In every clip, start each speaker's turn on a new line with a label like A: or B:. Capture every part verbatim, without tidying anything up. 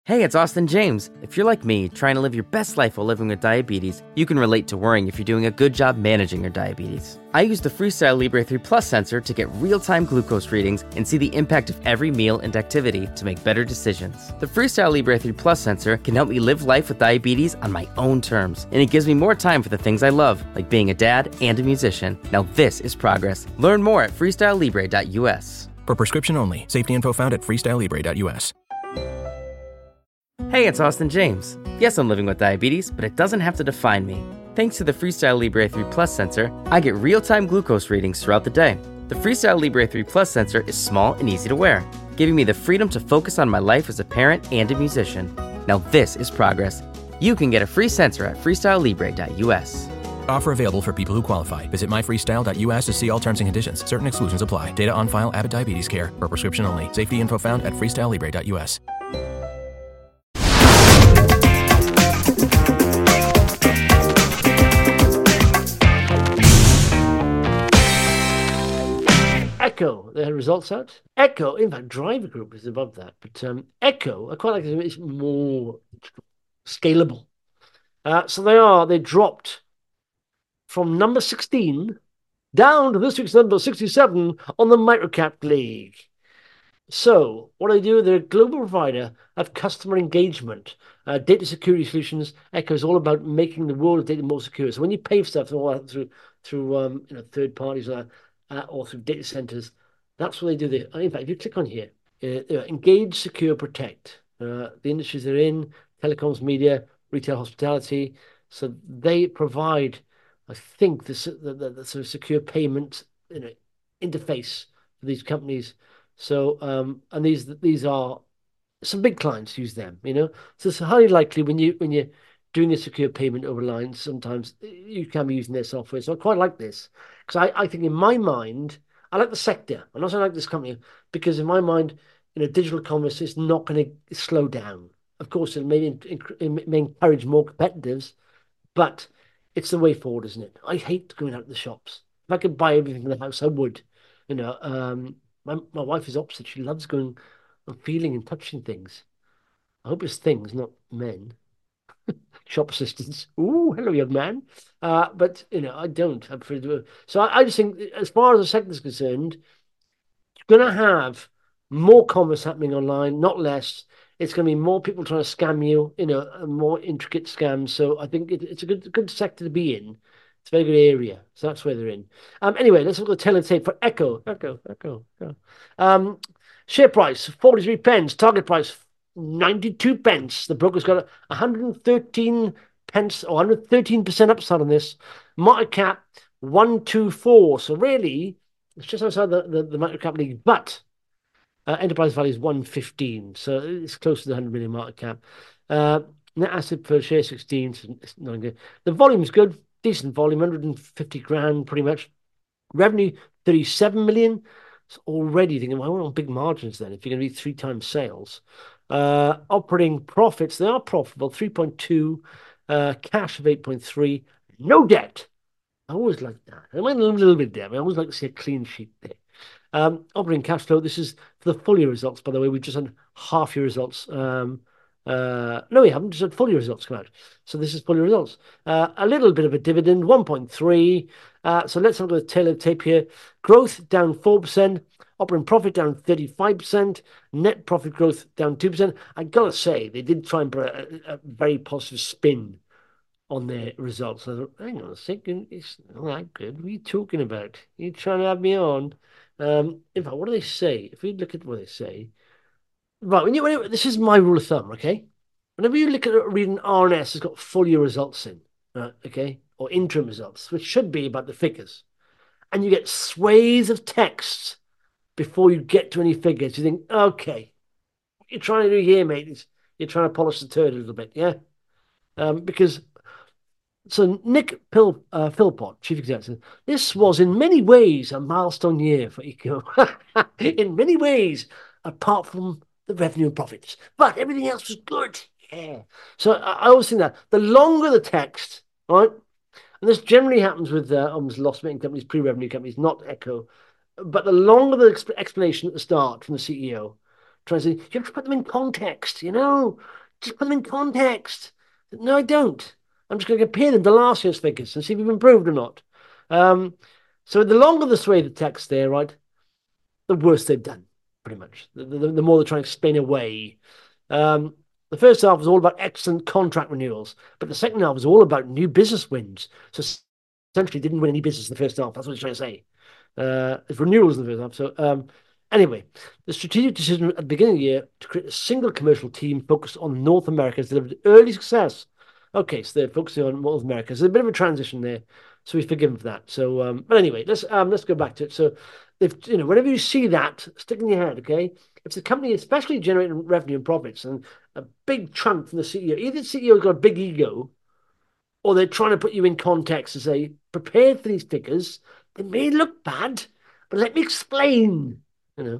A: Hey, it's Austin James. If you're like me, trying to live your best life while living with diabetes, you can relate to worrying if you're doing a good job managing your diabetes. I use the Freestyle Libre three Plus sensor to get real-time glucose readings and see the impact of every meal and activity to make better decisions. The Freestyle Libre three Plus sensor can help me live life with diabetes on my own terms, and it gives me more time for the things I love, like being a dad and a musician. Now this is progress. Learn more at freestyle libre dot u s.
B: For prescription only. Safety info found at freestyle libre dot u s.
A: Hey, it's Austin James. Yes, I'm living with diabetes, but it doesn't have to define me. Thanks to the Freestyle Libre three Plus sensor, I get real-time glucose readings throughout the day. The Freestyle Libre three Plus sensor is small and easy to wear, giving me the freedom to focus on my life as a parent and a musician. Now this is progress. You can get a free sensor at freestyle libre dot u s.
B: Offer available for people who qualify. Visit my freestyle dot u s to see all terms and conditions. Certain exclusions apply. Data on file, Abbott Diabetes Care. For prescription only. Safety info found at freestyle libre dot u s.
C: Echo, they had results out. Echo, in fact, Driver Group is above that. But um, Echo, I quite like it. It's more scalable. Uh, so they are, they dropped from number sixteen down to this week's number sixty-seven on the Microcap League. So what do they do? They're a global provider of customer engagement, uh, data security solutions. Echo is all about making the world of data more secure. So when you pay for stuff through through um, you know, third parties or, uh, or through data centers, that's what they do. They, in fact, if you click on here, uh, engage, secure, protect. Uh, the industries they're in: telecoms, media, retail, hospitality. So they provide, I think, the, the, the, the sort of secure payment, you know, interface for these companies. So, um, and these these are some big clients use them, you know. So it's highly likely when you when you're doing a secure payment over line, sometimes you can be using their software. So I quite like this because I, I think in my mind, I like the sector. I'm not saying I like this company because in my mind, you know, digital commerce is not going to slow down. Of course, it may, it may encourage more competitors, but it's the way forward, isn't it? I hate going out to the shops. If I could buy everything in the house, I would. You know, um, my my wife is opposite. She loves going and feeling and touching things. I hope it's things, not men. Shop assistants. Ooh, hello, young man. Uh, but you know, I don't. I prefer to. So I, I just think, as far as the sector is concerned, you're going to have more commerce happening online, not less. It's going to be more people trying to scam you, you know, more intricate scams. So I think it, it's a good good sector to be in. It's a very good area. So that's where they're in. Um, anyway, let's look at the tail and tape for Echo. Echo, Echo, Echo. Um, share price, forty-three pence. Target price, ninety-two pence. The broker's got one hundred thirteen pence or one hundred thirteen percent upside on this. Market cap, one twenty-four. So really, it's just outside the, the, the market cap league. But uh, enterprise value is one fifteen. So it's close to the one hundred million market cap. Uh, net asset per share, sixteen. So it's not good. The volume's good. Decent volume, one hundred fifty grand pretty much. Revenue, thirty-seven million. It's already thinking, well, we're on big margins then if you're going to be three times sales. Uh, operating profits, they are profitable, three point two. Uh, cash of eight point three. No debt. I always like that. I went a little bit there. I always like to see a clean sheet there. Um, operating cash flow, this is for the full year results, by the way. We've just had half year results. Um, Uh, no, we haven't. Just had full year results come out. So this is full year results. Uh, a little bit of a dividend, one point three. Uh, so let's look at the tail of the tape here. Growth down four percent. Operating profit down thirty-five percent. Net profit growth down two percent. I got to say, they did try and put a, a very positive spin on their results. I thought, hang on a second, it's not that good. What are you talking about? You're trying to have me on. Um, in fact, what do they say? If we look at what they say, right, when you, when you, this is my rule of thumb, okay? Whenever you look at reading R N S, it's got full year results in, right, okay? Or interim results, which should be about the figures. And you get swathes of text before you get to any figures. You think, okay, what you're trying to do here, mate, is you're trying to polish the turd a little bit, yeah? Um, because, so Nick Pil, uh, Philpott, Chief Executive, this was in many ways a milestone year for Eco. In many ways, apart from the revenue and profits, but everything else was good. Yeah. So I, I always think that the longer the text, right, and this generally happens with uh, almost loss-making companies, pre-revenue companies, not Echo, but the longer the exp- explanation at the start from the C E O, trying to say, you have to put them in context, you know? Just put them in context. No, I don't. I'm just going to compare them to last year's figures and see if we've improved or not. Um, so the longer the sway the text there, right, the worse they've done, pretty much. The, the, the more they're trying to explain away. Um, the first half was all about excellent contract renewals, but the second half was all about new business wins. So essentially didn't win any business in the first half. That's what he's trying to say. Uh, it's renewals in the first half. So um, anyway, the strategic decision at the beginning of the year to create a single commercial team focused on North America has delivered early success. Okay, so they're focusing on North America. So there's a bit of a transition there. So we forgive them for that. So, um, but anyway, let's um, let's go back to it. So, if you know, whenever you see that, stick in your head, okay? If the company, especially generating revenue and profits, and a big chunk from the C E O, either the C E O's got a big ego, or they're trying to put you in context and say, prepare for these figures. They may look bad, but let me explain. You know,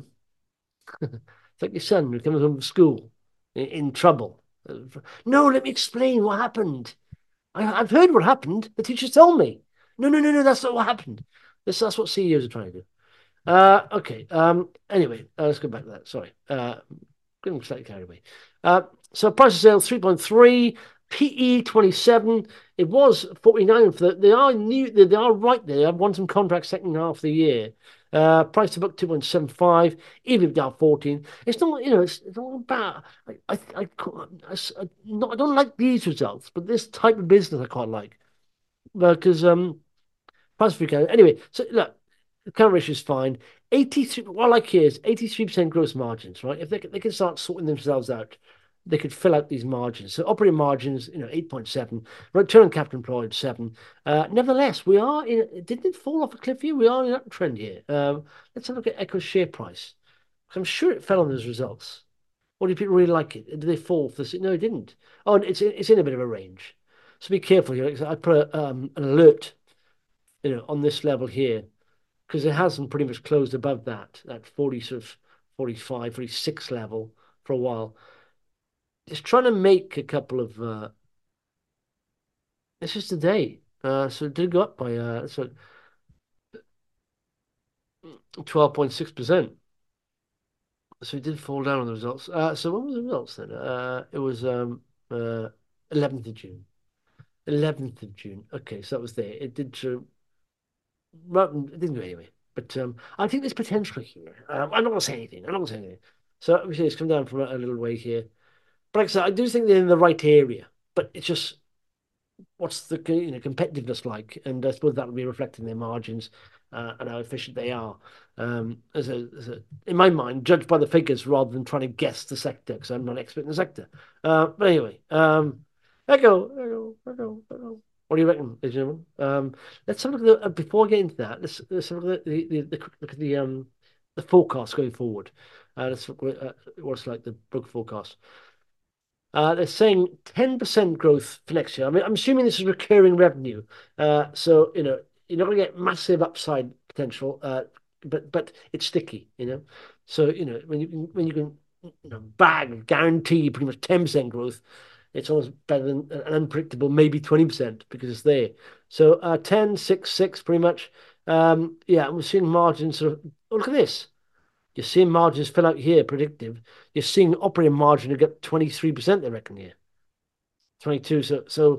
C: it's like your son who comes home from school in, in trouble. No, let me explain what happened. I, I've heard what happened. The teacher told me. No, no, no, no, that's not what happened. This, that's what C E Os are trying to do. Uh, okay. Um, anyway, uh, let's go back to that. Sorry. Uh, getting slightly carried away. Uh, so price of sales three point three, P E twenty-seven. It was forty-nine for the, they are new. They, they are right there. I've won some contracts second half of the year. Uh, price to book two point seven five, EBITDA fourteen. It's not, you know, it's, it's all about. I, I, I, I, I, not, I don't like these results, but this type of business I quite like because um, price free cash. Anyway, so look, the current ratio is fine. eighty-three. What I like here is eighty-three percent gross margins, right? If they they can start sorting themselves out, they could fill out these margins. So operating margins, you know, eight point seven. Return on capital employed, seven. Uh, nevertheless, we are in. Didn't it fall off a cliff here? We are in an uptrend here. Um, let's have a look at Echo's share price. I'm sure it fell on those results. Or do people really like it? Did they fall for this? No, it didn't. Oh, it's it's in a bit of a range. So be careful here. I put a, um, an alert, you know, on this level here because it hasn't pretty much closed above that that forty sort of forty-five, forty-six level for a while. Just trying to make a couple of. Uh, this is today, uh, so it did go up by uh, so twelve point six percent. So it did fall down on the results. Uh, so what was the results then? Uh, it was um, uh, eleventh of June. eleventh of June. Okay, so that was there. It did. Uh, it didn't go anyway. But um, I think there's potential here. Um, I'm not going to say anything. I'm not going to say anything. So obviously it's come down from a, a little way here. But like I said, I do think they're in the right area. But it's just what's the you know competitiveness like, and I suppose that will be reflected in their margins uh, and how efficient they are. Um, as a, as a, in my mind, judged by the figures rather than trying to guess the sector, because I'm not an expert in the sector. Uh, but anyway, um, Echo, Echo, Echo, Echo. What do you reckon, ladies and gentlemen? Um, let's have a look at the, uh, before I get into that. Let's let's have a look at the the, the look at the um the forecast going forward. Uh, let's look at uh, what's like the book forecast. Uh, they're saying ten percent growth for next year. I mean, I'm assuming this is recurring revenue. Uh, so, you know, you're not going to get massive upside potential, uh, but but it's sticky, you know. So, you know, when you when you can you know, bag, guarantee pretty much ten percent growth, it's almost better than an unpredictable maybe twenty percent because it's there. So uh, ten, six, six pretty much. Um, yeah, we're seeing margins sort of, oh, look at this. You're seeing margins fill out here, predictive. You're seeing operating margin to get twenty-three percent, they reckon here. twenty-two. So, so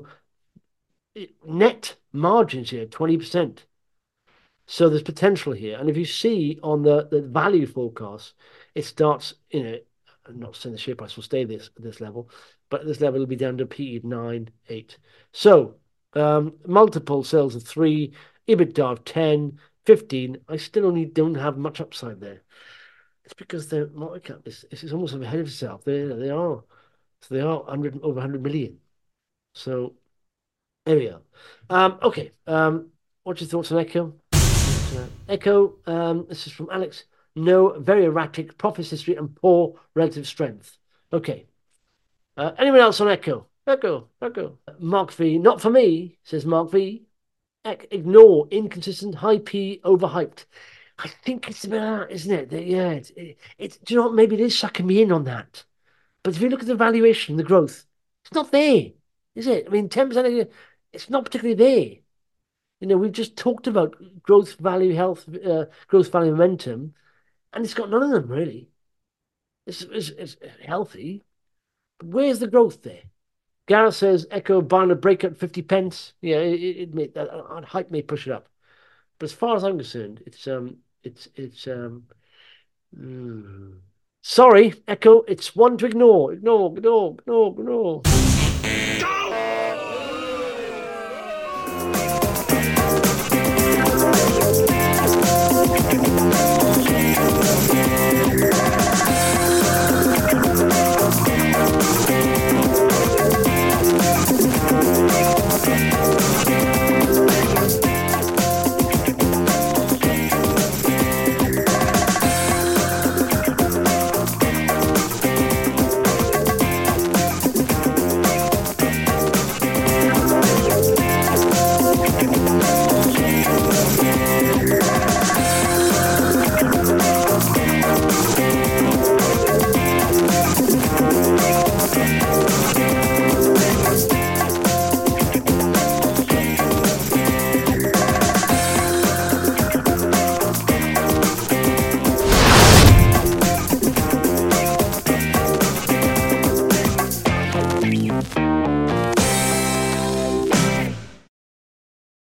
C: net margins here, twenty percent. So there's potential here. And if you see on the, the value forecast, it starts, you know, I'm not saying the share price will stay this at this level, but at this level it'll be down to P E of nine, eight. So um, multiple sales of three, EBITDA of ten, fifteen. I still only don't have much upside there. It's because their market cap is, is almost ahead of itself. They they are, so they are hundred over one hundred million. So there we are. Um, okay. Um, what's your thoughts on Echo? Uh, Echo. Um, this is from Alex. No, very erratic profits history and poor relative strength. Okay. Uh, anyone else on Echo? Echo. Echo. Mark V. Not for me, says Mark V. E ignore inconsistent, high P, overhyped. I think it's a bit of that, isn't it? That, yeah, it's, it, it's, do you know what? Maybe it is sucking me in on that. But if you look at the valuation, the growth, it's not there, is it? I mean, ten percent, it's not particularly there. You know, we've just talked about growth, value, health, uh, growth, value, momentum, and it's got none of them, really. It's, it's, it's healthy. But where's the growth there? Gareth says Echo buying a break at fifty pence. Yeah, it, it may that uh, hype may push it up. But as far as I'm concerned, it's um it's it's um mm. Sorry, Echo, it's one to ignore. Ignore, ignore, ignore, ignore.
D: Go!